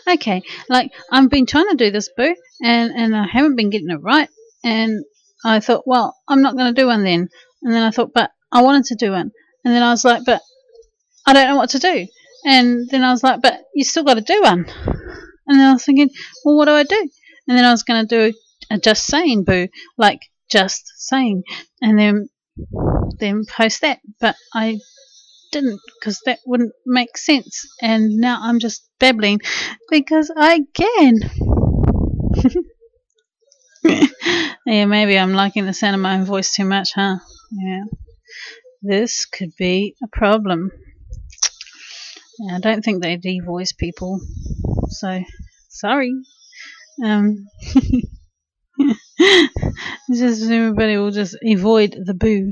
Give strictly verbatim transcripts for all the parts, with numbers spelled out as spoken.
okay, like I've been trying to do this, Boo, and and I haven't been getting it right. And I thought, well, I'm not going to do one then. And then I thought, but I wanted to do one. And then I was like, but I don't know what to do. And then I was like, but you still got to do one. And then I was thinking, well, what do I do? And then I was going to do a just saying, Boo, like just saying, and then then post that. But I didn't, because that wouldn't make sense. And now I'm just babbling because I can. Yeah, maybe I'm liking the sound of my own voice too much, huh? Yeah. This could be a problem. I don't think they devoice people, so sorry. Um, just everybody will just avoid the boo.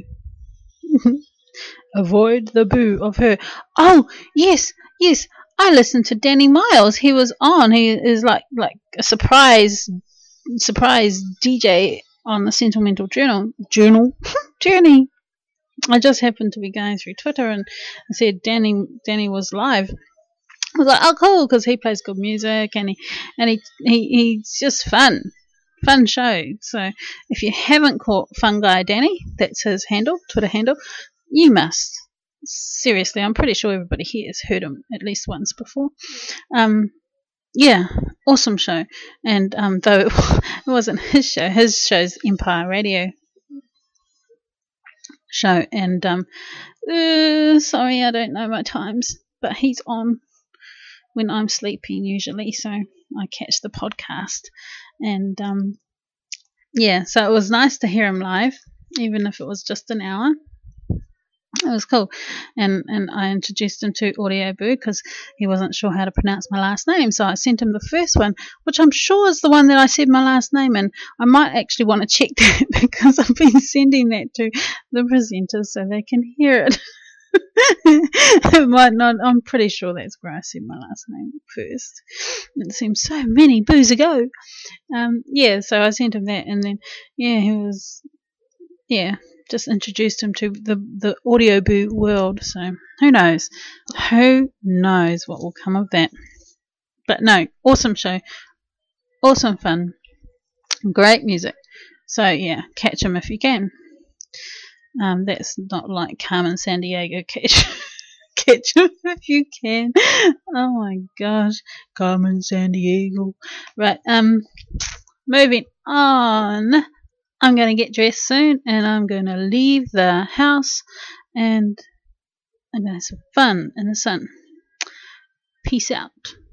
Avoid the boo of her. Oh yes, yes. I listened to Danny Miles. He was on. He is like like a surprise surprise D J on the Sentimental Journal Journal Journey. I just happened to be going through Twitter and I said Danny Danny was live. I was like, oh cool, because he plays good music and he and he, he he's just fun, fun show. So if you haven't caught Fun Guy Danny, that's his handle, Twitter handle, you must. Seriously, I'm pretty sure everybody here has heard him at least once before. Um, yeah, awesome show. And um, though it wasn't his show, his show's Empire Radio show. And um, uh, sorry, I don't know my times, but he's on when I'm sleeping usually, so I catch the podcast. And um, yeah, so it was nice to hear him live, even if it was just an hour. It was cool. And and I introduced him to Audio Boo because he wasn't sure how to pronounce my last name. So I sent him the first one, which I'm sure is the one that I said my last name in. I might actually want to check that because I've been sending that to the presenters so they can hear it. It might not. I'm pretty sure that's where I said my last name first. It seems so many boos ago. Um, yeah, so I sent him that, and then yeah, he was yeah. Just introduced him to the, the Audio Boo world, so who knows? Who knows what will come of that? But no, awesome show, awesome fun, great music. So yeah, catch him if you can. Um, that's not like Carmen Sandiego. Catch, catch him if you can. Oh my gosh, Carmen Sandiego. Right. Um, moving on. I'm going to get dressed soon and I'm going to leave the house and I'm going to have some fun in the sun. Peace out.